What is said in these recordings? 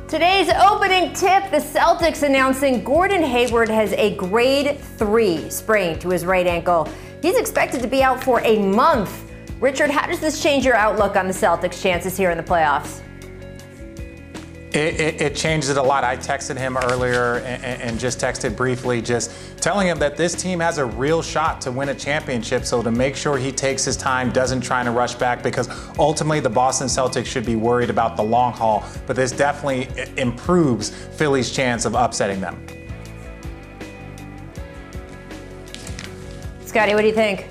Today's opening tip, the Celtics announcing Gordon Hayward has a grade 3 sprain to his right ankle. He's expected to be out for a month. Richard, how does this change your outlook on the Celtics' chances here in the playoffs? It changed it a lot. I texted him earlier and just texted briefly, just telling him that this team has a real shot to win a championship. So to make sure he takes his time, doesn't try to rush back, because ultimately the Boston Celtics should be worried about the long haul. But this definitely improves Philly's chance of upsetting them. Scotty, what do you think?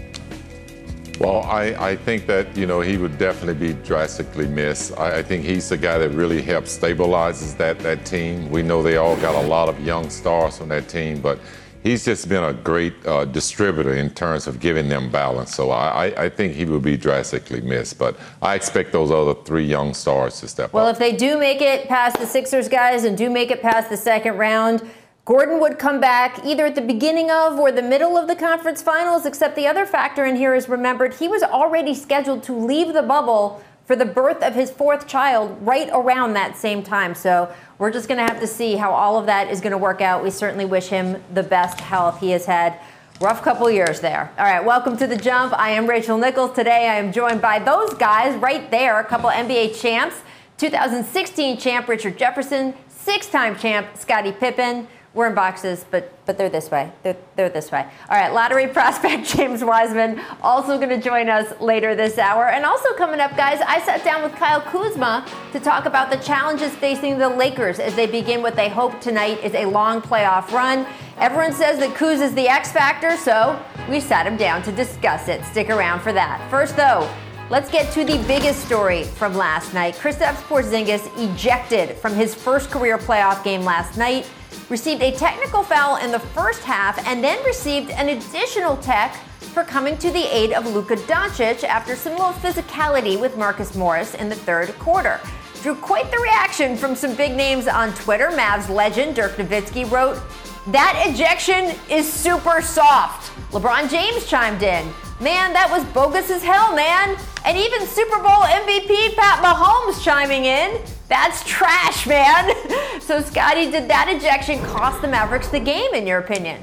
Well, I think that, he would definitely be drastically missed. I think he's the guy that really helps stabilizes that team. We know they all got a lot of young stars on that team, but he's just been a great distributor in terms of giving them balance. So I think he will be drastically missed, but I expect those other three young stars to step up. Well, if they do make it past the Sixers guys and do make it past the second round, Gordon would come back either at the beginning of or the middle of the conference finals, except the other factor in here is, remembered, he was already scheduled to leave the bubble for the birth of his fourth child right around that same time. So we're just going to have to see how all of that is going to work out. We certainly wish him the best health. He has had rough couple years there. All right, welcome to The Jump. I am Rachel Nichols. Today I am joined by those guys right there, a couple NBA champs, 2016 champ Richard Jefferson, 6-time champ Scottie Pippen. We're in boxes, but they're this way. They're this way. All right, lottery prospect James Wiseman also going to join us later this hour. And also coming up, guys, I sat down with Kyle Kuzma to talk about the challenges facing the Lakers as they begin what they hope tonight is a long playoff run. Everyone says that Kuz is the X factor, so we sat him down to discuss it. Stick around for that. First, though, let's get to the biggest story from last night. Kristaps Porzingis ejected from his first career playoff game last night, received a technical foul in the first half, and then received an additional tech for coming to the aid of Luka Doncic after some little physicality with Marcus Morris in the third quarter. Drew quite the reaction from some big names on Twitter. Mavs legend Dirk Nowitzki wrote, "That ejection is super soft." LeBron James chimed in, "Man, that was bogus as hell, man." And even Super Bowl MVP Pat Mahomes chiming in, "That's trash, man." So, Scotty, did that ejection cost the Mavericks the game, in your opinion?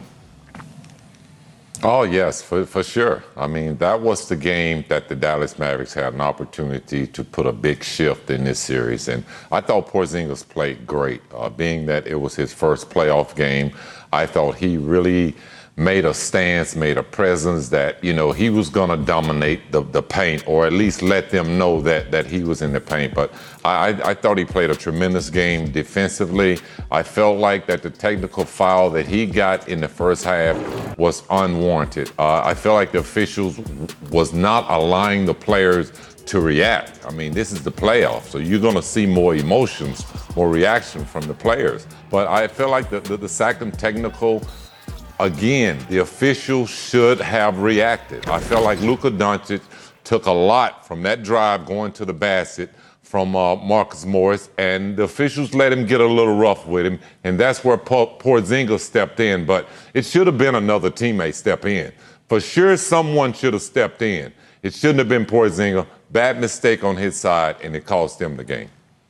Oh, yes, for sure. I mean, that was the game that the Dallas Mavericks had an opportunity to put a big shift in this series. And I thought Porzingis played great. Being that it was his first playoff game, I thought he really made a stance, made a presence that, he was going to dominate the paint, or at least let them know that he was in the paint. But I thought he played a tremendous game defensively. I felt like that the technical foul that he got in the first half was unwarranted. I felt like the officials was not allowing the players to react. I mean, this is the playoffs, so you're going to see more emotions, more reaction from the players. But I feel like the second technical, again, the officials should have reacted. I felt like Luka Doncic took a lot from that drive going to the basket from Marcus Morris, and the officials let him get a little rough with him, and that's where Porzingis stepped in. But it should have been another teammate step in. For sure, someone should have stepped in. It shouldn't have been Porzingis. Bad mistake on his side, and it cost them the game.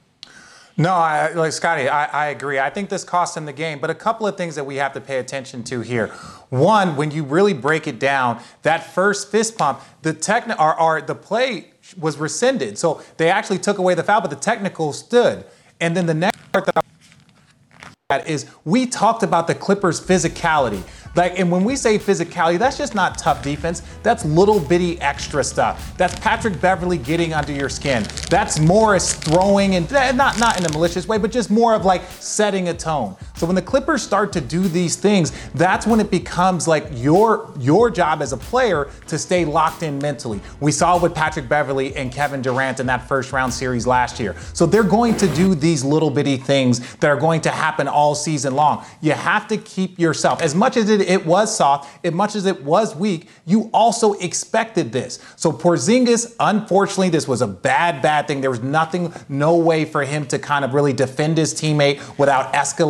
No, Scotty, I agree. I think this cost him the game, but a couple of things that we have to pay attention to here. One, when you really break it down, that first fist pump, the play was rescinded. So they actually took away the foul, but the technical stood. And then the next part that is, we talked about the Clippers' physicality. And when we say physicality, that's just not tough defense. That's little bitty extra stuff. That's Patrick Beverley getting under your skin. That's Morris throwing, and not in a malicious way, but just more of like setting a tone. So when the Clippers start to do these things, that's when it becomes like your job as a player to stay locked in mentally. We saw with Patrick Beverley and Kevin Durant in that first round series last year. So they're going to do these little bitty things that are going to happen all season long. You have to keep yourself, as much as it was soft, as much as it was weak, you also expected this. So Porzingis, unfortunately, this was a bad thing. There was no way for him to kind of really defend his teammate without escalating, quote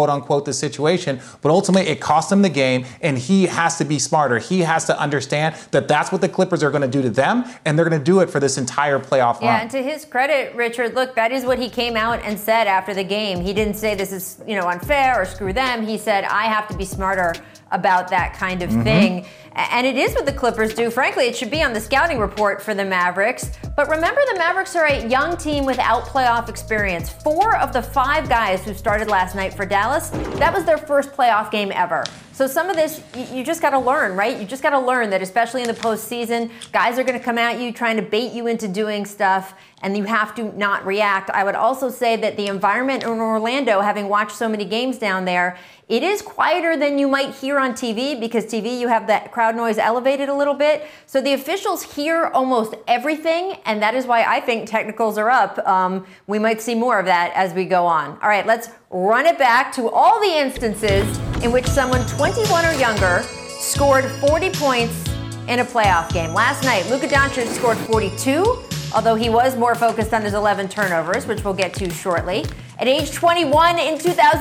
quote unquote, the situation, but ultimately it cost him the game, and he has to be smarter. He has to understand that that's what the Clippers are going to do to them, and they're going to do it for this entire playoff run. Yeah, and to his credit, Richard, look, that is what he came out and said after the game. He didn't say this is, unfair or screw them. He said, I have to be smarter about that kind of thing. And it is what the Clippers do. Frankly, it should be on the scouting report for the Mavericks. But remember, the Mavericks are a young team without playoff experience. 4 of the 5 guys who started last night for Dallas, that was their first playoff game ever. So some of this, you just got to learn, right? You just got to learn that, especially in the postseason, guys are going to come at you trying to bait you into doing stuff, and you have to not react. I would also say that the environment in Orlando, having watched so many games down there, it is quieter than you might hear on TV, because TV, you have that crowd noise elevated a little bit. So the officials hear almost everything, and that is why I think technicals are up. We might see more of that as we go on. All right, let's run it back to all the instances in which someone 21 or younger scored 40 points in a playoff game. Last night, Luka Doncic scored 42, although he was more focused on his 11 turnovers, which we'll get to shortly. At age 21 in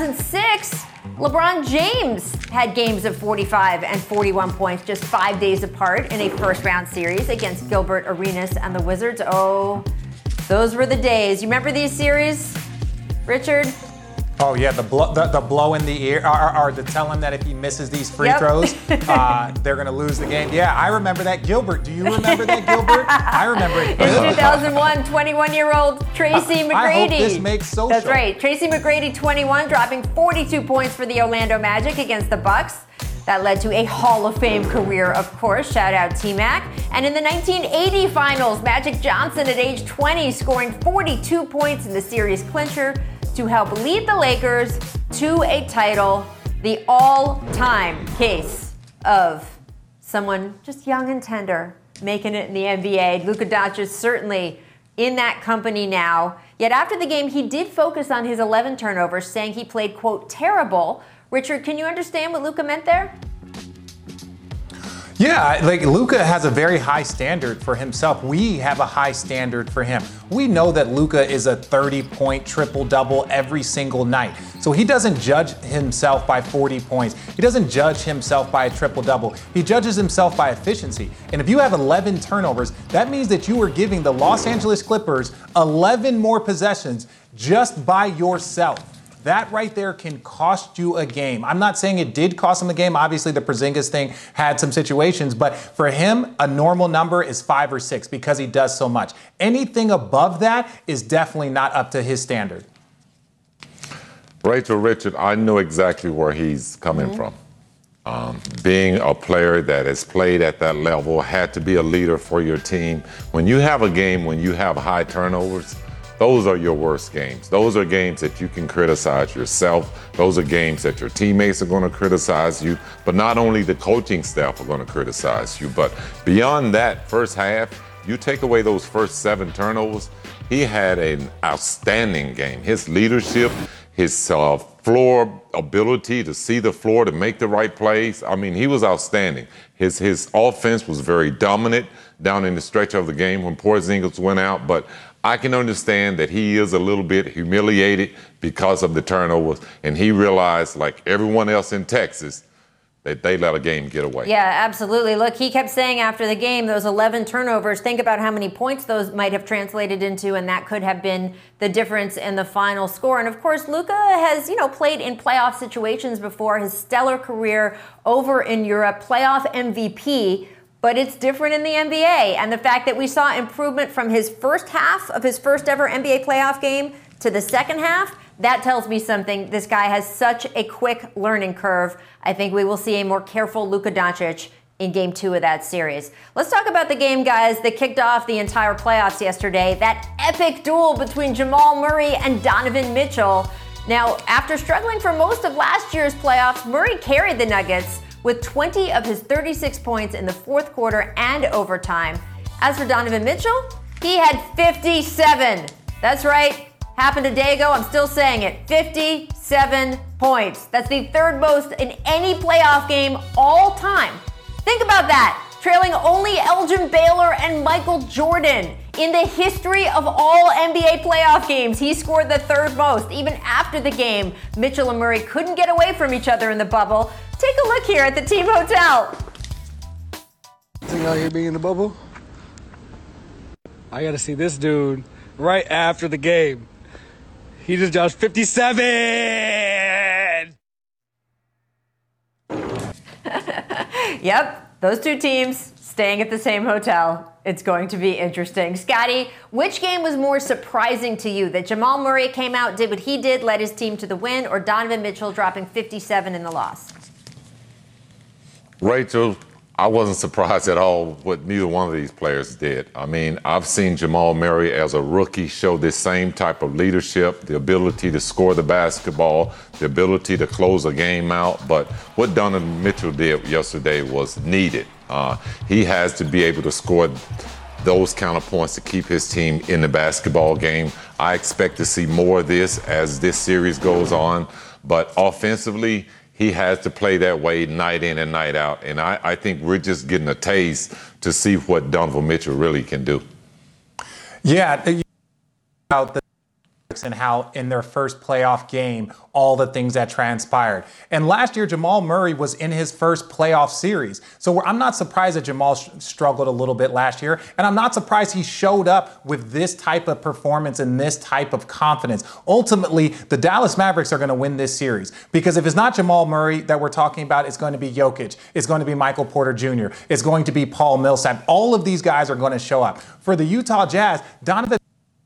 2006, LeBron James had games of 45 and 41 points just 5 days apart in a first-round series against Gilbert Arenas and the Wizards. Oh, those were the days. You remember these series, Richard? Oh, yeah, the blow in the ear, or to tell him that if he misses these free throws, they're going to lose the game. Yeah, I remember that. Gilbert, do you remember that, Gilbert? I remember it. In 2001, 21-year-old Tracy McGrady. I hope this makes social. That's right. Tracy McGrady, 21, dropping 42 points for the Orlando Magic against the Bucks. That led to a Hall of Fame career, of course. Shout out T-Mac. And in the 1980 finals, Magic Johnson at age 20 scoring 42 points in the series clincher to help lead the Lakers to a title. The all-time case of someone just young and tender making it in the NBA. Luka Doncic certainly in that company now. Yet after the game, he did focus on his 11 turnovers, saying he played, quote, terrible. Richard, can you understand what Luka meant there? Yeah, like Luka has a very high standard for himself. We have a high standard for him. We know that Luka is a 30-point triple-double every single night. So he doesn't judge himself by 40 points. He doesn't judge himself by a triple-double. He judges himself by efficiency. And if you have 11 turnovers, that means that you are giving the Los Angeles Clippers 11 more possessions just by yourself. That right there can cost you a game. I'm not saying it did cost him a game. Obviously, the Porzingis thing had some situations, but for him, a normal number is 5 or 6 because he does so much. Anything above that is definitely not up to his standard. Rachel, Richard, I know exactly where he's coming from. Being a player that has played at that level, had to be a leader for your team. When you have a game, when you have high turnovers, those are your worst games. Those are games that you can criticize yourself. Those are games that your teammates are going to criticize you. But not only the coaching staff are going to criticize you, but beyond that first half, you take away those first 7 turnovers, he had an outstanding game. His leadership, his floor ability to see the floor, to make the right plays. I mean, he was outstanding. His offense was very dominant down in the stretch of the game when Porzingis went out, but I can understand that he is a little bit humiliated because of the turnovers, and he realized, like everyone else in Texas, that they let a game get away. Yeah, absolutely. Look, he kept saying after the game, those 11 turnovers, think about how many points those might have translated into, and that could have been the difference in the final score. And of course, Luka has, played in playoff situations before, his stellar career over in Europe, playoff MVP. But it's different in the NBA. And the fact that we saw improvement from his first half of his first ever NBA playoff game to the second half, that tells me something. This guy has such a quick learning curve. I think we will see a more careful Luka Doncic in Game 2 of that series. Let's talk about the game, guys, that kicked off the entire playoffs yesterday. That epic duel between Jamal Murray and Donovan Mitchell. Now, after struggling for most of last year's playoffs, Murray carried the Nuggets with 20 of his 36 points in the fourth quarter and overtime. As for Donovan Mitchell, he had 57. That's right. Happened a day ago. I'm still saying it. 57 points. That's the third most in any playoff game all time. Think about that. Trailing only Elgin Baylor and Michael Jordan In the history of all NBA playoff games, he scored the third most. Even after the game, Mitchell and Murray couldn't get away from each other in the bubble. Take a look here at the team hotel. Something out here being in the bubble? I gotta see this dude right after the game. He just dropped 57! Yep, those two teams staying at the same hotel. It's going to be interesting. Scotty, which game was more surprising to you? That Jamal Murray came out, did what he did, led his team to the win, or Donovan Mitchell dropping 57 in the loss? Rachel, I wasn't surprised at all what neither one of these players did. I mean, I've seen Jamal Murray as a rookie show this same type of leadership, the ability to score the basketball, the ability to close a game out. But what Donovan Mitchell did yesterday was needed. He has to be able to score those kind of points to keep his team in the basketball game. I expect to see more of this as this series goes on. But offensively, he has to play that way night in and night out. And I think we're just getting a taste to see what Donovan Mitchell really can do. Yeah, about the and how in their first playoff game, all the things that transpired. And last year, Jamal Murray was in his first playoff series. So I'm not surprised that Jamal struggled a little bit last year. And I'm not surprised he showed up with this type of performance and this type of confidence. Ultimately, the Dallas Mavericks are going to win this series. Because if it's not Jamal Murray that we're talking about, it's going to be Jokic. It's going to be Michael Porter Jr. It's going to be Paul Millsap. All of these guys are going to show up. For the Utah Jazz, Donovan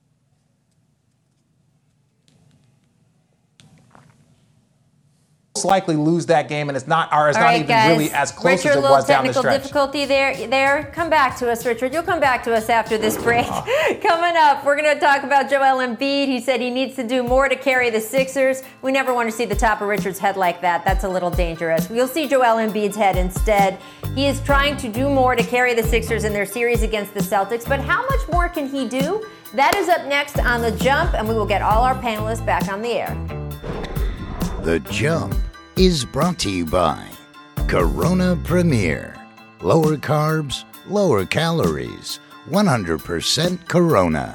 likely lose that game, and it's not, or it's not even really as close as it was down the stretch. Richard, a little technical difficulty there. Come back to us, Richard. You'll come back to us after this break. Coming up, we're going to talk about Joel Embiid. He said he needs to do more to carry the Sixers. We never want to see the top of Richard's head like that. That's a little dangerous. We'll see Joel Embiid's head instead. He is trying to do more to carry the Sixers in their series against the Celtics, but how much more can he do? That is up next on The Jump, and we will get all our panelists back on the air. The Jump is brought to you by Corona Premier. Lower carbs, lower calories. 100% Corona.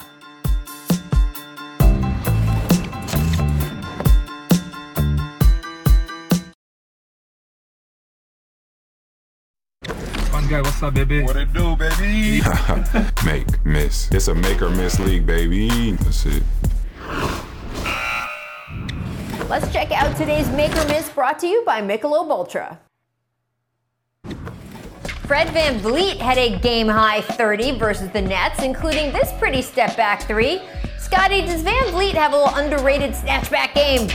Fun guy, what's up, baby? What it do, baby? Make, miss. It's a make or miss league, baby. That's it. Let's check out today's Make or Miss, brought to you by Michelob Ultra. Fred VanVleet had a game-high 30 versus the Nets, including this pretty step-back three. Scotty, does VanVleet have a little underrated snatch-back game?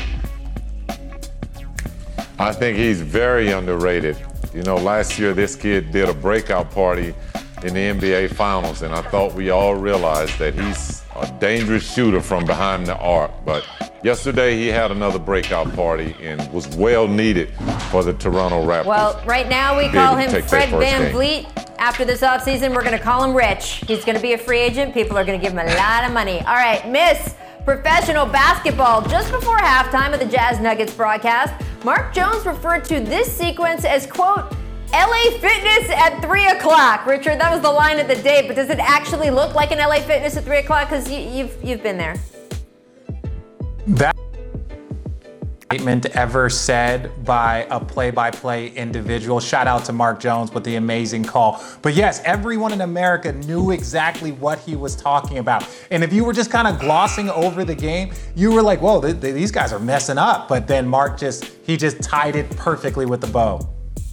I think he's very underrated. You know, last year this kid did a breakout party in the NBA Finals, and I thought we all realized that he's a dangerous shooter from behind the arc. But yesterday he had another breakout party and was well needed for the Toronto Raptors. Well, right now we call him Fred VanVleet. After this offseason, we're going to call him Rich. He's going to be a free agent. People are going to give him a lot of money. All right, Miss Professional Basketball. Just before halftime of the Jazz Nuggets broadcast, Mark Jones referred to this sequence as, quote, LA Fitness at 3 o'clock. Richard, that was the line of the day, but does it actually look like an LA Fitness at 3 o'clock? Because you've been there. That statement ever said by a play-by-play individual. Shout out to Mark Jones with the amazing call. But yes, everyone in America knew exactly what he was talking about. And if you were just kind of glossing over the game, you were like, whoa, these guys are messing up. But then Mark just tied it perfectly with the bow.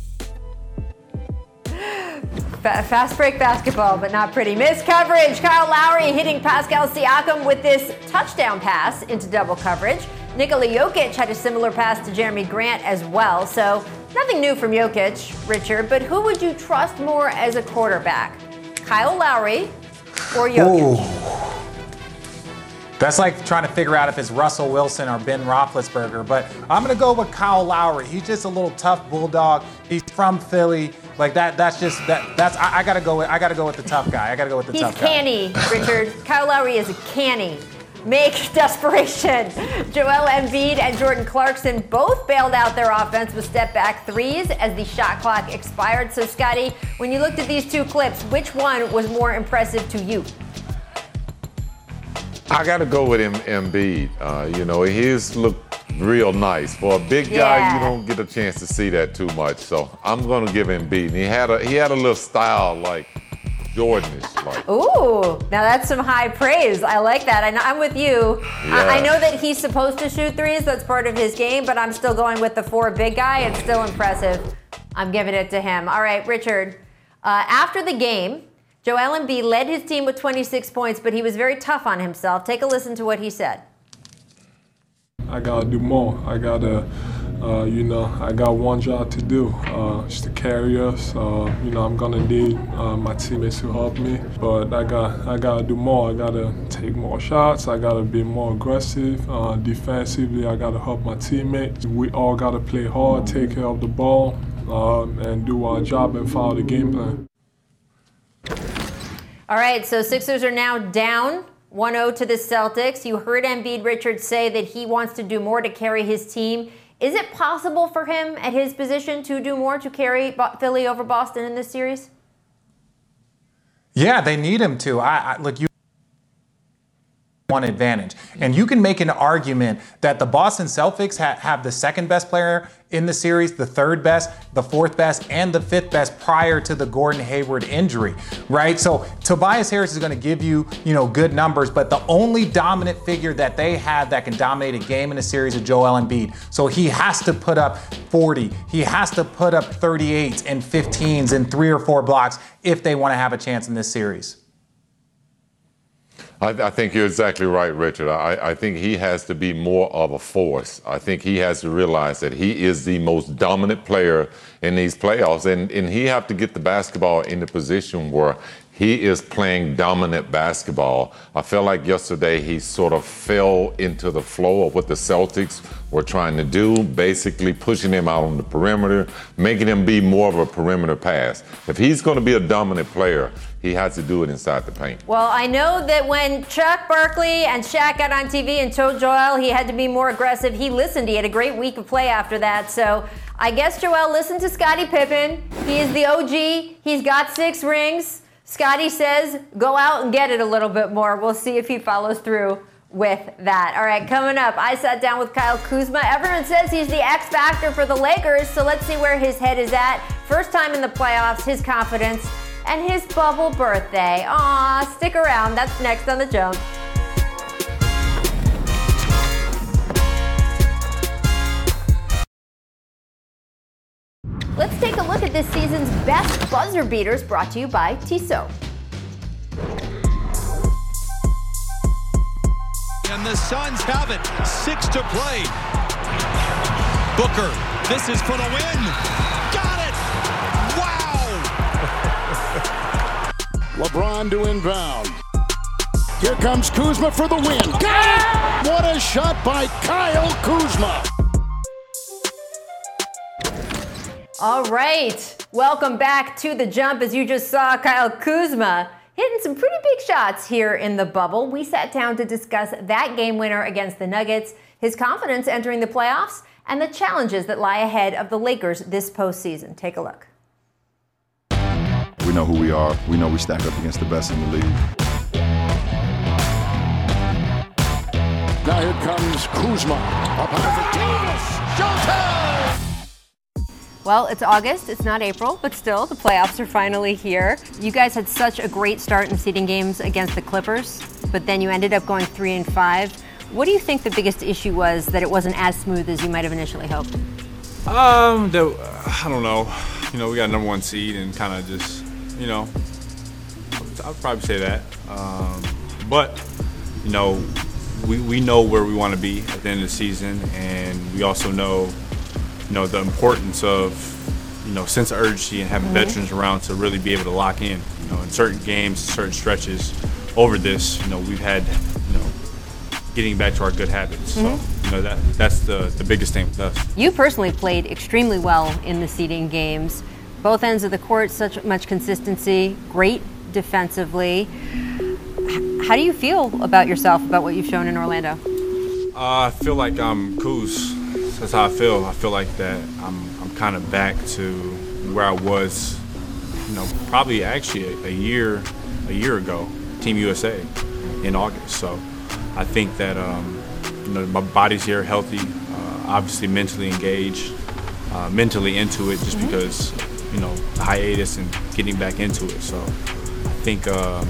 Fast break basketball, but not pretty. Missed coverage. Kyle Lowry hitting Pascal Siakam with this touchdown pass into double coverage. Nikola Jokic had a similar pass to Jeremy Grant as well. So nothing new from Jokic, Richard, but who would you trust more as a quarterback? Kyle Lowry or Jokic? Ooh. That's like trying to figure out if it's Russell Wilson or Ben Roethlisberger, but I'm going to go with Kyle Lowry. He's just a little tough bulldog. He's from Philly. Like that's I got to go with the tough guy. I got to go with the tough guy. He's canny, Richard. Kyle Lowry is a canny. Make desperation. Joel Embiid and Jordan Clarkson both bailed out their offense with step-back threes as the shot clock expired. So, Scotty, when you looked at these two clips, which one was more impressive to you? I got to go with Embiid. You know, his looked real nice. For a big guy, you don't get a chance to see that too much. So I'm going to give Embiid. And he had a little style like Jordan-ish. Like. Ooh, now that's some high praise. I like that. I'm with you. Yeah. I know that he's supposed to shoot threes. That's part of his game, but I'm still going with the 4 big guy. It's still impressive. I'm giving it to him. All right, Richard. After the game, Joel Embiid led his team with 26 points, but he was very tough on himself. Take a listen to what he said. I gotta do more. I gotta, I got one job to do, just to carry us. I'm gonna need my teammates to help me, but I gotta do more. I gotta take more shots. I gotta be more aggressive. Defensively, I gotta help my teammates. We all gotta play hard, take care of the ball, and do our job and follow the game plan. All right, so Sixers are now down 1-0 to the Celtics. You heard Embiid, Richard, say that he wants to do more to carry his team. Is it possible for him at his position to do more to carry Philly over Boston in this series? Yeah, they need him to. Look, you one advantage. And you can make an argument that the Boston Celtics have the second best player in the series, the third best, the fourth best, and the fifth best prior to the Gordon Hayward injury, right? So Tobias Harris is going to give you, good numbers, but the only dominant figure that they have that can dominate a game in a series is Joel Embiid. So he has to put up 40. He has to put up 38s and 15s and 3 or 4 blocks if they want to have a chance in this series. I think you're exactly right, Richard. I think he has to be more of a force. I think he has to realize that he is the most dominant player in these playoffs, and he have to get the basketball in the position where he is playing dominant basketball. I felt like yesterday he sort of fell into the flow of what the Celtics were trying to do, basically pushing him out on the perimeter, making him be more of a perimeter pass. If he's going to be a dominant player, he has to do it inside the paint. Well, I know that when Chuck Barkley and Shaq got on TV and told Joel he had to be more aggressive, he listened. He had a great week of play after that. So I guess Joel listened to Scottie Pippen. He is the OG. He's got 6 rings. Scottie says, go out and get it a little bit more. We'll see if he follows through with that. All right, coming up, I sat down with Kyle Kuzma. Everyone says he's the X factor for the Lakers, so let's see where his head is at. First time in the playoffs, his confidence, and his bubble birthday. Aw, stick around. That's next on The Jump. Let's take a look at this season's best buzzer beaters, brought to you by Tissot. And the Suns have it. 6 to play. Booker, this is for the win. Got it! Wow! LeBron to inbound. Here comes Kuzma for the win. Got it! What a shot by Kyle Kuzma. All right, welcome back to The Jump. As you just saw, Kyle Kuzma hitting some pretty big shots here in the bubble. We sat down to discuss that game winner against the Nuggets, his confidence entering the playoffs, and the challenges that lie ahead of the Lakers this postseason. Take a look. We know who we are. We know we stack up against the best in the league. Now here comes Kuzma. Up high for Davis. Showtime! Well, it's August, it's not April, but still, the playoffs are finally here. You guys had such a great start in seeding games against the Clippers, but then you ended up going 3-5. What do you think the biggest issue was that it wasn't as smooth as you might have initially hoped? I don't know. We got number 1 seed and kind of just, I'd probably say that. But we know where we want to be at the end of the season, and we also know the importance of, sense of urgency and having veterans around to really be able to lock in. In certain games, certain stretches over this, we've had, getting back to our good habits. So, that's the biggest thing with us. You personally played extremely well in the seeding games. Both ends of the court, such much consistency, great defensively. How do you feel about yourself, about what you've shown in Orlando? I feel like I'm Kuz. That's how I feel. I feel like that I'm kind of back to where I was, probably actually a year ago, Team USA in August. So I think that my body's here, healthy, obviously mentally engaged, mentally into it, just because hiatus and getting back into it. So I think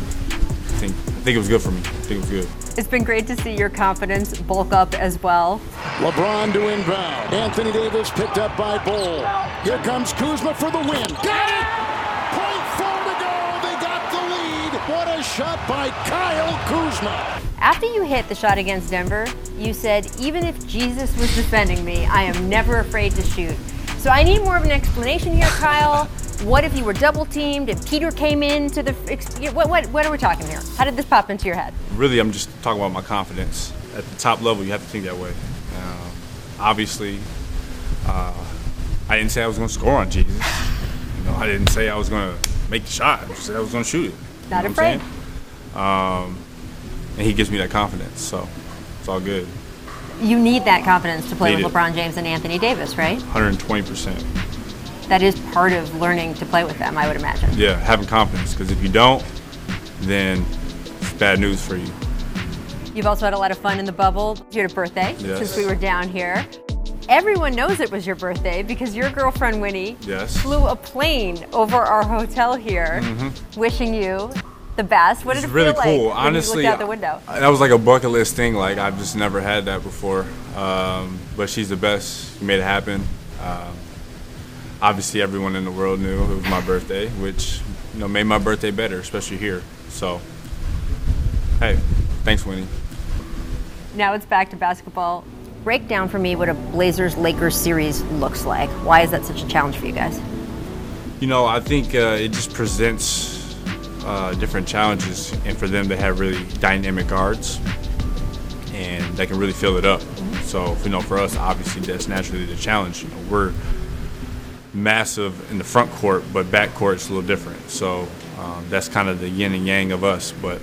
it was good for me. I think it was good. It's been great to see your confidence bulk up as well. LeBron to inbound. Anthony Davis picked up by Bol. Here comes Kuzma for the win. Got it! 0.4 to go. They got the lead. What a shot by Kyle Kuzma. After you hit the shot against Denver, you said, even if Jesus was defending me, I am never afraid to shoot. So I need more of an explanation here, Kyle. What if you were double teamed, if Peter came into the, what are we talking here? How did this pop into your head? Really, I'm just talking about my confidence. At the top level, you have to think that way. Obviously, I didn't say I was going to score on Jesus. I didn't say I was going to make the shot. I said I was going to shoot it. Not afraid. And he gives me that confidence, so it's all good. You need that confidence to play with it. LeBron James and Anthony Davis, right? 120%. That is part of learning to play with them, I would imagine. Yeah, having confidence, because if you don't, then it's bad news for you. You've also had a lot of fun in the bubble. You had a birthday since we were down here. Everyone knows it was your birthday because your girlfriend Winnie flew a plane over our hotel here, wishing you the best. What did it really feel cool. like Honestly, when you looked out the window? That was like a bucket list thing. Like, I've just never had that before. But she's the best. She made it happen. Obviously, everyone in the world knew it was my birthday, which made my birthday better, especially here. So, hey, thanks, Winnie. Now it's back to basketball. Break down for me what a Blazers-Lakers series looks like. Why is that such a challenge for you guys? I think it just presents different challenges, and for them, they have really dynamic guards, and they can really fill it up. So, for us, obviously, that's naturally the challenge. We're massive in the front court, but back court is a little different. So that's kind of the yin and yang of us. But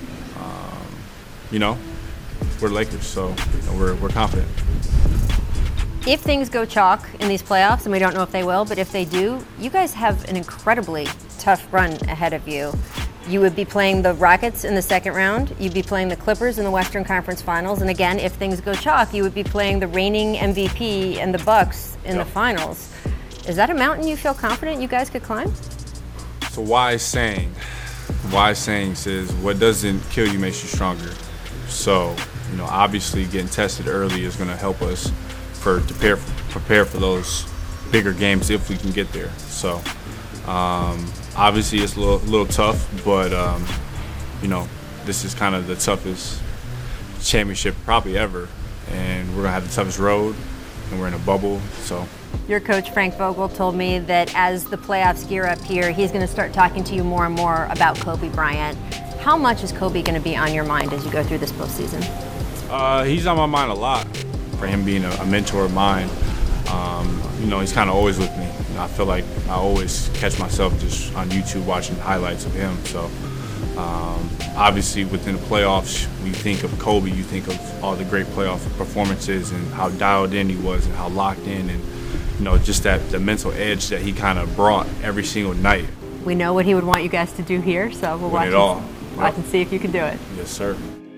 we're Lakers, so we're confident. If things go chalk in these playoffs, and we don't know if they will, but if they do, you guys have an incredibly tough run ahead of you. You would be playing the Rockets in the second round. You'd be playing the Clippers in the Western Conference Finals. And again, if things go chalk, you would be playing the reigning MVP and the Bucks in the finals. Is that a mountain you feel confident you guys could climb? It's a wise saying. Wise saying says, what doesn't kill you makes you stronger. So, obviously getting tested early is going to help us to prepare for those bigger games if we can get there. So, obviously it's a little tough, but, this is kind of the toughest championship probably ever. And we're going to have the toughest road, and we're in a bubble, so. Your coach, Frank Vogel, told me that as the playoffs gear up here, he's going to start talking to you more and more about Kobe Bryant. How much is Kobe going to be on your mind as you go through this postseason? He's on my mind a lot, for him being a mentor of mine. He's kind of always with me. I feel like I always catch myself just on YouTube watching highlights of him. So obviously within the playoffs, when you think of Kobe, you think of all the great playoff performances and how dialed in he was and how locked in, and just the mental edge that he kind of brought every single night. We know what he would want you guys to do here, so we'll watch and see if you can do it. Yes, sir.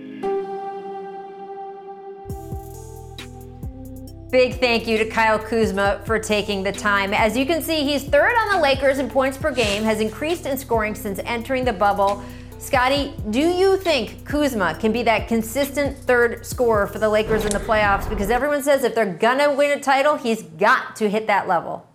Big thank you to Kyle Kuzma for taking the time. As you can see, he's third on the Lakers in points per game, has increased in scoring since entering the bubble. Scotty, do you think Kuzma can be that consistent third scorer for the Lakers in the playoffs? Because everyone says if they're gonna win a title, he's got to hit that level.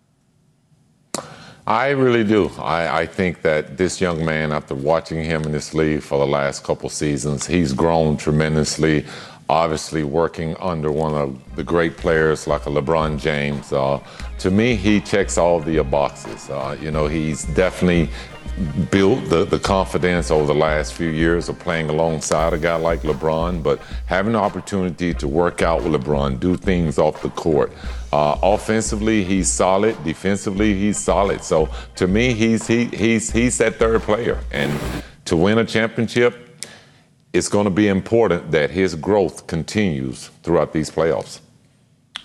I really do. I think that this young man, after watching him in this league for the last couple seasons, he's grown tremendously. Obviously working under one of the great players like a LeBron James. To me, he checks all the boxes. He's definitely built the confidence over the last few years of playing alongside a guy like LeBron, but having the opportunity to work out with LeBron, do things off the court. Offensively, he's solid. Defensively, he's solid. So to me, he's that third player. And to win a championship, it's going to be important that his growth continues throughout these playoffs.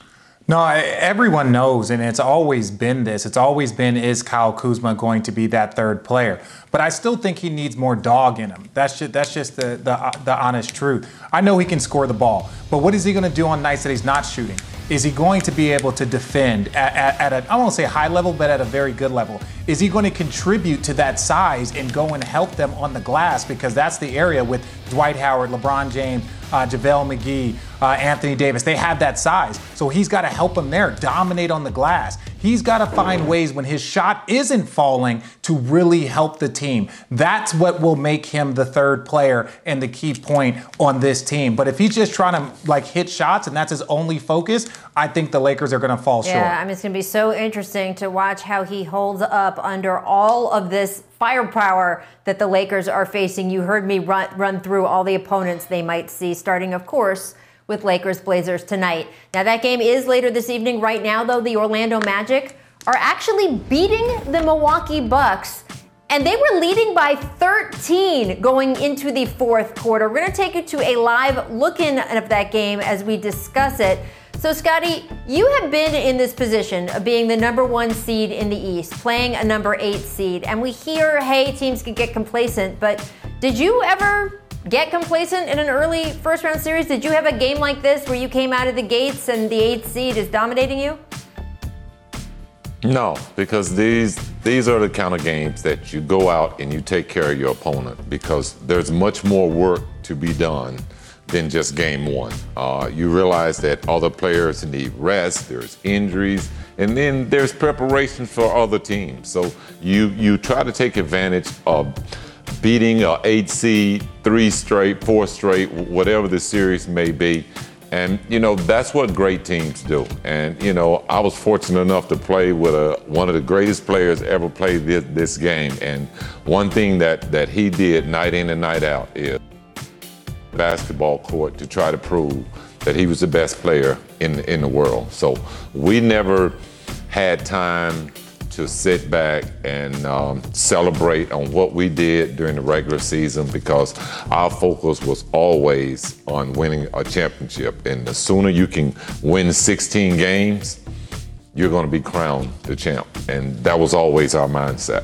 No, everyone knows, and it's always been this. It's always been, is Kyle Kuzma going to be that third player? But I still think he needs more dog in him. That's just the honest truth. I know he can score the ball, but what is he going to do on nights that he's not shooting? Is he going to be able to defend at a, I won't say high level, but at a very good level? Is he going to contribute to that size and go and help them on the glass? Because that's the area with Dwight Howard, LeBron James, JaVale McGee, Anthony Davis. They have that size. So he's got to help them there, dominate on the glass. He's got to find ways when his shot isn't falling to really help the team. That's what will make him the third player and the key point on this team. But if he's just trying to hit shots and that's his only focus, I think the Lakers are going to fall short. Yeah, I mean, it's going to be so interesting to watch how he holds up under all of this firepower that the Lakers are facing. You heard me run through all the opponents they might see, starting, of course, with Lakers Blazers tonight. Now, that game is later this evening. Right now, though, the Orlando Magic are actually beating the Milwaukee Bucks, and they were leading by 13 going into the fourth quarter. We're going to take you to a live look-in of that game as we discuss it. So, Scotty, you have been in this position of being the number 1 seed in the East, playing a number 8 seed, and we hear, hey, teams can get complacent, but did you ever get complacent in an early first-round series? Did you have a game like this where you came out of the gates and the 8th seed is dominating you? No, because these are the kind of games that you go out and you take care of your opponent, because there's much more work to be done than just game one. You realize that other players need rest, there's injuries, and then there's preparation for other teams. So you try to take advantage of beating an 8 seed, 3 straight, 4 straight, whatever the series may be. And, that's what great teams do. And, I was fortunate enough to play with one of the greatest players ever played this game. And one thing that he did night in and night out is basketball court to try to prove that he was the best player in the world. So we never had time to sit back and celebrate on what we did during the regular season, because our focus was always on winning a championship. And the sooner you can win 16 games, you're going to be crowned the champ. And that was always our mindset.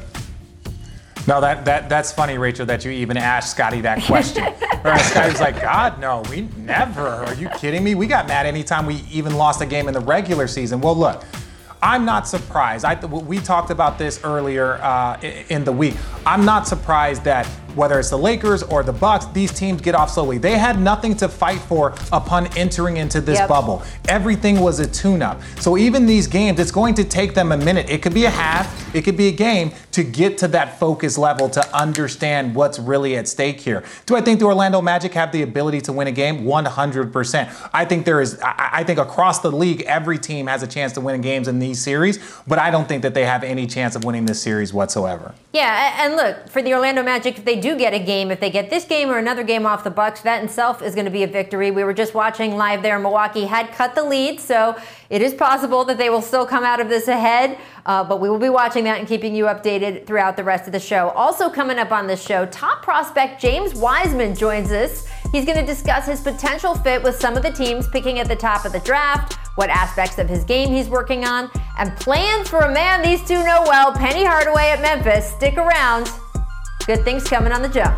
No, that's funny, Rachel, that you even asked Scotty that question. Scotty was like, God, no, we never. Are you kidding me? We got mad anytime we even lost a game in the regular season. Well, look, I'm not surprised. We talked about this earlier in the week. I'm not surprised that whether it's the Lakers or the Bucks, these teams get off slowly. They had nothing to fight for upon entering into this bubble. Everything was a tune-up. So even these games, it's going to take them a minute. It could be a half, it could be a game to get to that focus level to understand what's really at stake here. Do I think the Orlando Magic have the ability to win a game? 100%. I think across the league, every team has a chance to win games in these series, but I don't think that they have any chance of winning this series whatsoever. Yeah, and look, for the Orlando Magic, if they do get a game, if they get this game or another game off the Bucks, that in itself is going to be a victory. We were just watching live there. Milwaukee had cut the lead, so it is possible that they will still come out of this ahead, but we will be watching that and keeping you updated throughout the rest of the show. Also coming up on this show, top prospect James Wiseman joins us. He's going to discuss his potential fit with some of the teams picking at the top of the draft, what aspects of his game he's working on, and plans for a man these two know well, Penny Hardaway at Memphis. Stick around. Good things coming on the jump.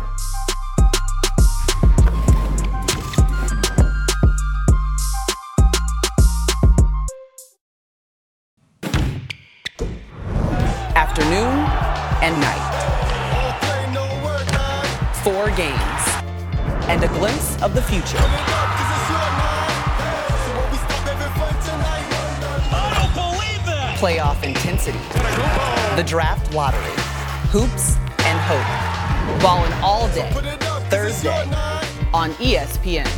Afternoon and night. 4 games and a glimpse of the future. Playoff intensity, the draft lottery, hoops and hope. Ballin' all day, Thursday on ESPN.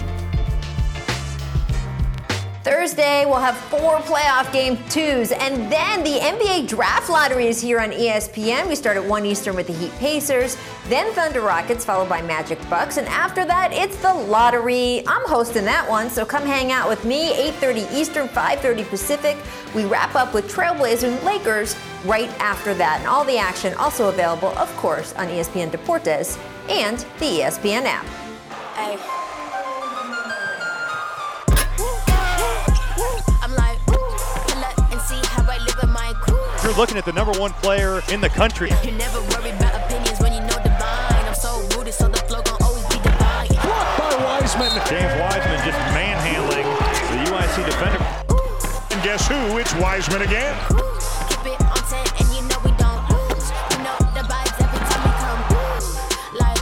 Thursday, we'll have 4 playoff game 2s, and then the NBA Draft Lottery is here on ESPN. We start at 1 Eastern with the Heat Pacers, then Thunder Rockets, followed by Magic Bucks, and after that, it's the Lottery. I'm hosting that one, so come hang out with me, 8:30 Eastern, 5:30 Pacific. We wrap up with Trailblazers and Lakers right after that, and all the action also available, of course, on ESPN Deportes and the ESPN app. I'm like, you're looking at the #1 player in the country. You never worry about opinions when you know divine. I'm so rooted, so the flow gon' always be divine. Blocked by Wiseman. James Wiseman just manhandling the UIC defender. And guess who? It's Wiseman again. Keep it on 10 and you know we don't lose. You know the vibes every time we come through. Like,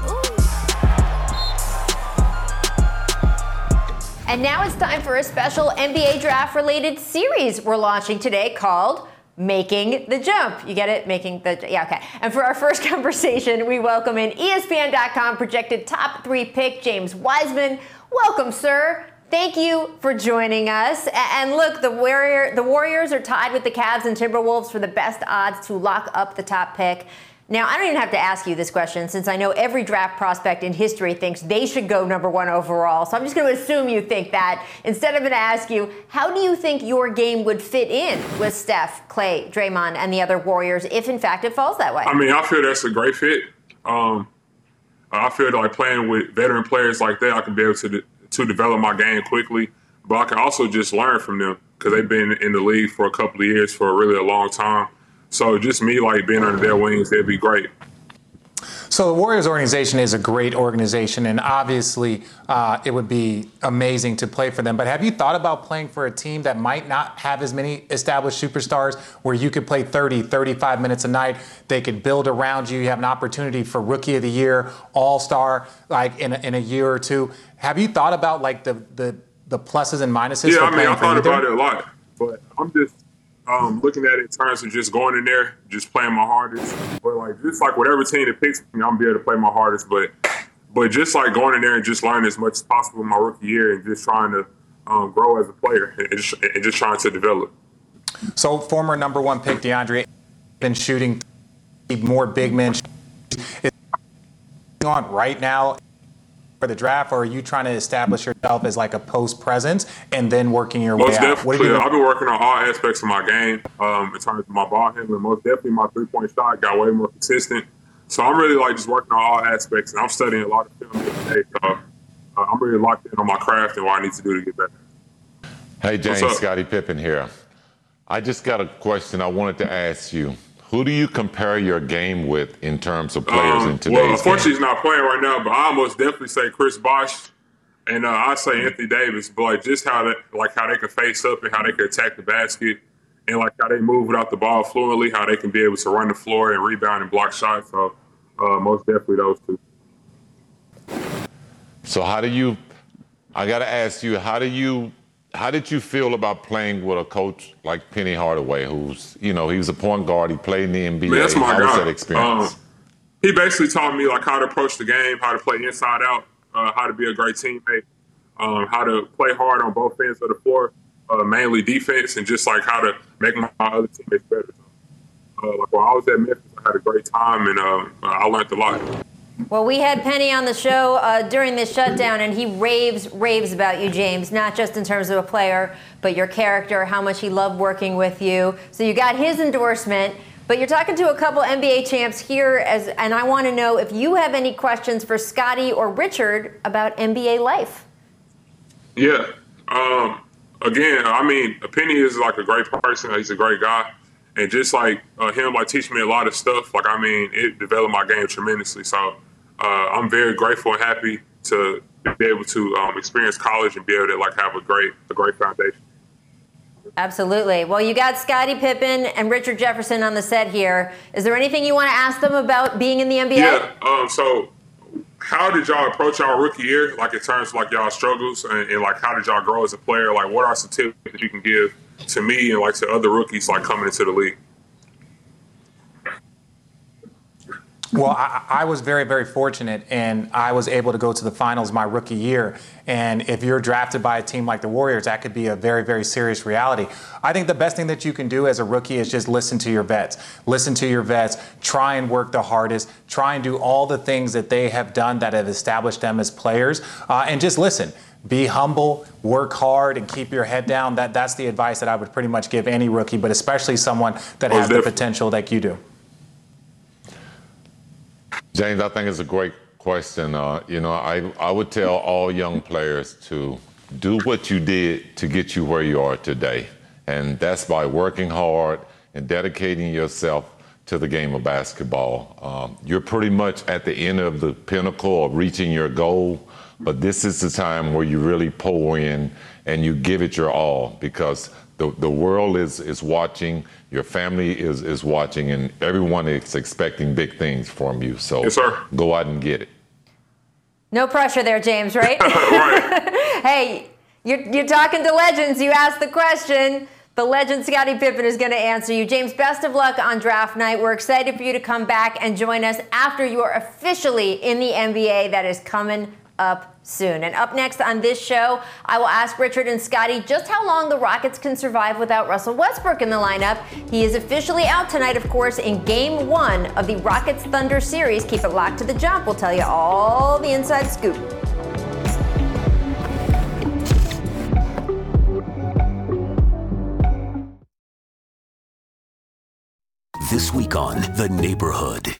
ooh. And now it's time for a special NBA draft-related series we're launching today called Making the Jump. You get it? Yeah, okay. And for our first conversation, we welcome in ESPN.com projected top 3 pick, James Wiseman. Welcome, sir. Thank you for joining us. And look, the Warriors are tied with the Cavs and Timberwolves for the best odds to lock up the top pick. Now, I don't even have to ask you this question since I know every draft prospect in history thinks they should go #1 overall. So I'm just going to assume you think that. Instead, I'm going to ask you, how do you think your game would fit in with Steph, Klay, Draymond, and the other Warriors if, in fact, it falls that way? I mean, I feel that's a great fit. I feel like playing with veteran players like that, I can be able to develop my game quickly. But I can also just learn from them because they've been in the league for a couple of years, for a really long time. So just me, like, being under their wings, that'd be great. So the Warriors organization is a great organization, and obviously it would be amazing to play for them. But have you thought about playing for a team that might not have as many established superstars, where you could play 30, 35 minutes a night? They could build around you. You have an opportunity for Rookie of the Year, All-Star, like in a year or two. Have you thought about like the pluses and minuses? Yeah, for I mean, I thought either? about it a lot, but I'm just looking at it in terms of just going in there, just playing my hardest. But like, just like whatever team that picks me, I'm gonna be able to play my hardest. But just like going in there and just learning as much as possible in my rookie year and just trying to grow as a player and just trying to develop. So former #1 pick DeAndre been shooting more big men. Is on right now for the draft, or are you trying to establish yourself as like a post presence and then working your way out? What I've been working on all aspects of my game in terms of my ball handling. Most definitely my 3-point shot got way more consistent. So I'm really like just working on all aspects, and I'm studying a lot of film every day. So I'm really locked in on my craft and what I need to do to get better. Hey, James, Scottie Pippen here. I just got a question I wanted to ask you. Who do you compare your game with in terms of players in today's Well, unfortunately, game? he's not playing right now, but I almost definitely say Chris Bosh, and I say Anthony Davis. But like just how they can face up and how they can attack the basket, and like how they move without the ball fluently, how they can be able to run the floor and rebound and block shots. So most definitely those two. So I got to ask you, how did you feel about playing with a coach like Penny Hardaway, who's, he was a point guard, he played in the NBA. Man, that's my how guy. was that experience? He basically taught me like how to approach the game, how to play inside out, how to be a great teammate, how to play hard on both ends of the floor, mainly defense, and just like how to make my other teammates better. Like while I was at Memphis, I had a great time, and I learned a lot. Well, we had Penny on the show during this shutdown, and he raves about you, James, not just in terms of a player, but your character, how much he loved working with you. So you got his endorsement, but you're talking to a couple NBA champs here, and I want to know if you have any questions for Scottie or Richard about NBA life. Yeah. Again, I mean, Penny is like a great person. He's a great guy. And just like him, like teaching me a lot of stuff, like, I mean, it developed my game tremendously. So I'm very grateful and happy to be able to experience college and be able to like have a great foundation. Absolutely. Well, you got Scottie Pippen and Richard Jefferson on the set here. Is there anything you want to ask them about being in the NBA? Yeah. So how did y'all approach y'all rookie year, like in terms of like y'all struggles and like how did y'all grow as a player? Like what are some tips that you can give to me and like to other rookies like coming into the league? Well, I was very, very fortunate, and I was able to go to the finals my rookie year. And if you're drafted by a team like the Warriors, that could be a very, very serious reality. I think the best thing that you can do as a rookie is just listen to your vets. Listen to your vets. Try and work the hardest. Try and do all the things that they have done that have established them as players. And just listen. Be humble, work hard, and keep your head down. That's the advice that I would pretty much give any rookie, but especially someone that has the potential like you do. James, I think it's a great question. I would tell all young players to do what you did to get you where you are today. And that's by working hard and dedicating yourself to the game of basketball. You're pretty much at the end of the pinnacle of reaching your goal, but this is the time where you really pour in and you give it your all, because the world is watching, your family is watching, and everyone is expecting big things from you. So yes, sir. Go out and get it. No pressure there, James, right? Right. Hey, you're talking to legends. You asked the question. The legend Scottie Pippen is going to answer you. James, best of luck on draft night. We're excited for you to come back and join us after you are officially in the NBA. That is coming up soon. And up next on this show, I will ask Richard and Scottie just how long the Rockets can survive without Russell Westbrook in the lineup. He is officially out tonight, of course, in Game 1 of the Rockets Thunder series. Keep it locked to The Jump. We'll tell you all the inside scoop. This week on The Neighborhood.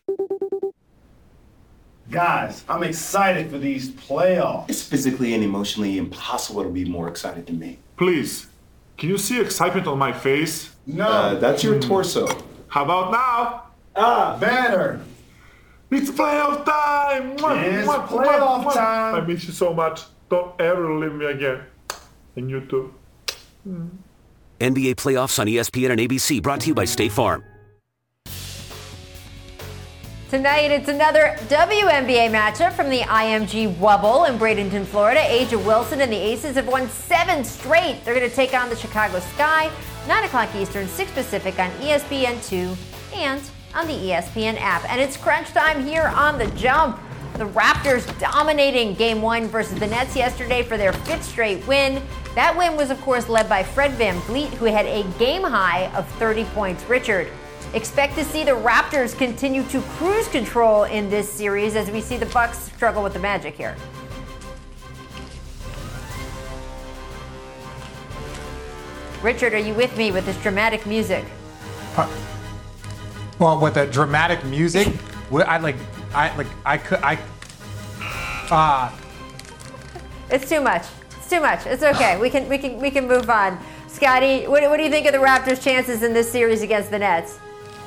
Guys, I'm excited for these playoffs. It's physically and emotionally impossible to be more excited than me. Please, can you see excitement on my face? No, that's your torso. How about now? Ah, better. It's playoff time! It's playoff time. I miss you so much. Don't ever leave me again. And you too. NBA playoffs on ESPN and ABC, brought to you by State Farm. Tonight, it's another WNBA matchup from the IMG Wubble in Bradenton, Florida. A'ja Wilson and the Aces have won 7 straight. They're going to take on the Chicago Sky, 9 o'clock Eastern, 6 Pacific on ESPN2 and on the ESPN app. And it's crunch time here on The Jump. The Raptors dominating Game 1 versus the Nets yesterday for their 5th straight win. That win was, of course, led by Fred VanVleet, who had a game high of 30 points. Richard, expect to see the Raptors continue to cruise control in this series as we see the Bucks struggle with the Magic here. Richard, are you with me with this dramatic music? Well, with the dramatic music, It's too much. It's too much. It's okay. We can move on. Scottie, what do you think of the Raptors' chances in this series against the Nets?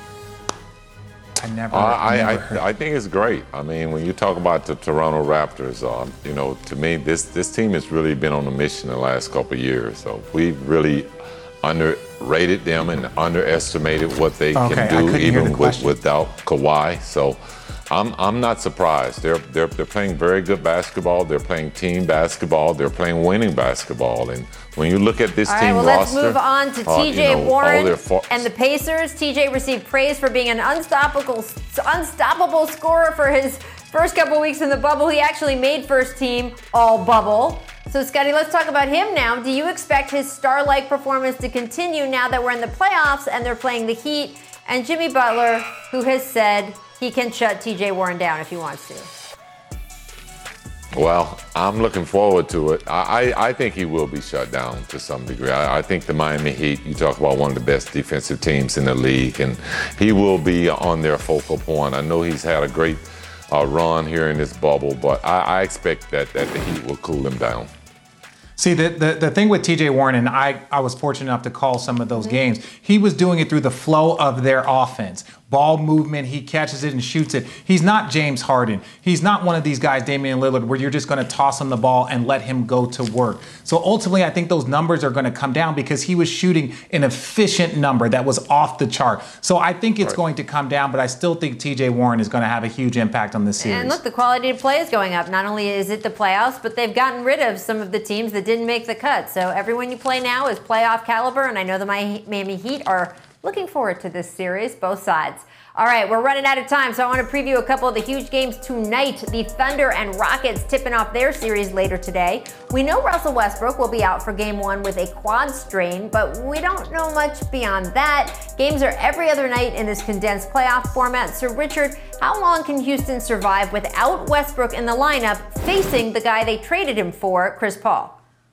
I think it's great. I mean, when you talk about the Toronto Raptors, to me, this team has really been on a mission the last couple of years. So we've really underrated them and underestimated what they can do, even without Kawhi. So I'm not surprised. They're playing very good basketball. They're playing team basketball. They're playing winning basketball. And when you look at this team roster, let's move on to TJ Warren and the Pacers. TJ received praise for being an unstoppable scorer for his first couple weeks in the bubble. He actually made first team all bubble. So, Scottie, let's talk about him now. Do you expect his star-like performance to continue now that we're in the playoffs and they're playing the Heat? And Jimmy Butler, who has said he can shut TJ Warren down if he wants to. Well, I'm looking forward to it. I think he will be shut down to some degree. I think the Miami Heat, you talk about one of the best defensive teams in the league, and he will be on their focal point. I know he's had a great run here in this bubble, but I expect that the Heat will cool him down. See, the thing with TJ Warren, and I was fortunate enough to call some of those games, he was doing it through the flow of their offense. Ball movement, he catches it and shoots it. He's not James Harden. He's not one of these guys, Damian Lillard, where you're just going to toss him the ball and let him go to work. So ultimately, I think those numbers are going to come down because he was shooting an efficient number that was off the chart. So I think it's going to come down, but I still think TJ Warren is going to have a huge impact on this series. And look, the quality of play is going up. Not only is it the playoffs, but they've gotten rid of some of the teams that didn't make the cut. So everyone you play now is playoff caliber, and I know the Miami Heat are looking forward to this series, both sides. All right, we're running out of time, so I want to preview a couple of the huge games tonight. The Thunder and Rockets tipping off their series later today. We know Russell Westbrook will be out for Game 1 with a quad strain, but we don't know much beyond that. Games are every other night in this condensed playoff format. So, Richard, how long can Houston survive without Westbrook in the lineup facing the guy they traded him for, Chris Paul?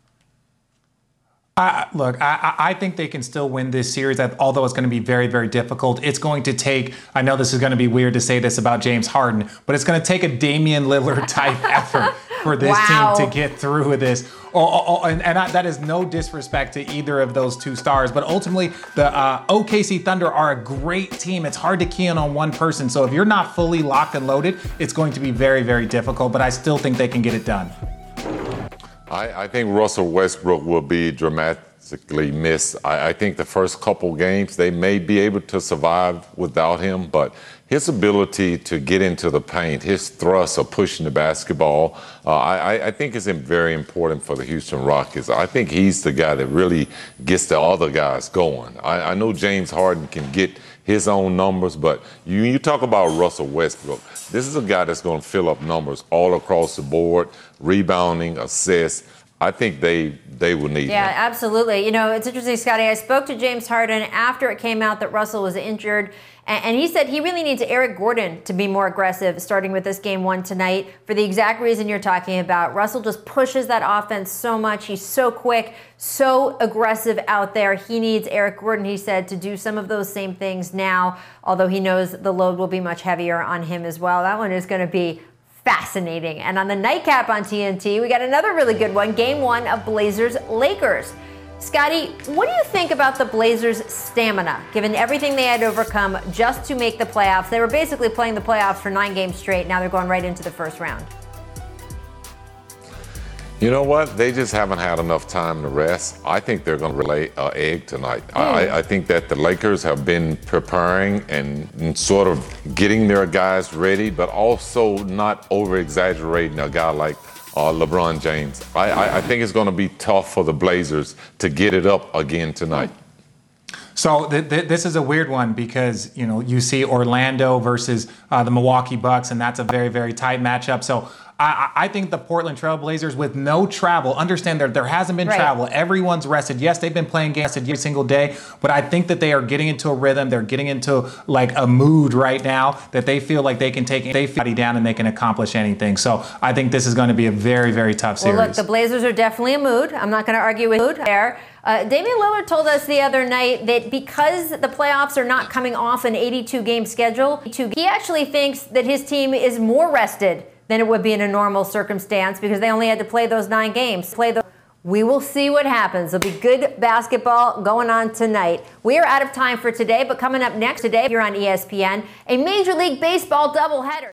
Look, I think they can still win this series, although it's going to be very, very difficult. It's going to take, I know this is going to be weird to say this about James Harden, but it's going to take a Damian Lillard type effort for this team to get through with this. That is no disrespect to either of those two stars, but ultimately the OKC Thunder are a great team. It's hard to key in on one person, so if you're not fully locked and loaded, it's going to be very, very difficult, but I still think they can get it done. I think Russell Westbrook will be dramatically missed. I think the first couple games, they may be able to survive without him, but his ability to get into the paint, his thrust of pushing the basketball, I think is very important for the Houston Rockets. I think he's the guy that really gets the other guys going. I know James Harden can get his own numbers, but you talk about Russell Westbrook, this is a guy that's going to fill up numbers all across the board, rebounding, assists. I think they will need him. Yeah, absolutely. You know, it's interesting, Scotty. I spoke to James Harden after it came out that Russell was injured, and he said he really needs Eric Gordon to be more aggressive starting with this game one tonight for the exact reason you're talking about. Russell just pushes that offense so much. He's so quick, so aggressive out there. He needs Eric Gordon, he said, to do some of those same things now, although he knows the load will be much heavier on him as well. That one is going to be fascinating. And on the nightcap on TNT, we got another really good one, Game 1 of Blazers-Lakers. Scotty, what do you think about the Blazers' stamina, given everything they had to overcome just to make the playoffs? They were basically playing the playoffs for 9 games straight. Now they're going right into the first round. You know what? They just haven't had enough time to rest. I think they're going to lay an egg tonight. I think that the Lakers have been preparing and sort of getting their guys ready, but also not over-exaggerating a guy like LeBron James. I think it's going to be tough for the Blazers to get it up again tonight. So this is a weird one because, you know, you see Orlando versus the Milwaukee Bucks, and that's a very, very tight matchup. So I think the Portland Trail Blazers with no travel, understand there hasn't been travel. Everyone's rested. Yes, they've been playing games every single day, but I think that they are getting into a rhythm. They're getting into like a mood right now that they feel like they can take anybody down and they can accomplish anything. So I think this is going to be a very, very tough series. Well, look, the Blazers are definitely a mood. I'm not going to argue with mood there. Damian Lillard told us the other night that because the playoffs are not coming off an 82-game schedule, he actually thinks that his team is more rested than it would be in a normal circumstance because they only had to play those 9 games. We will see what happens. There'll be good basketball going on tonight. We are out of time for today, but coming up next today, here on ESPN, a Major League Baseball doubleheader.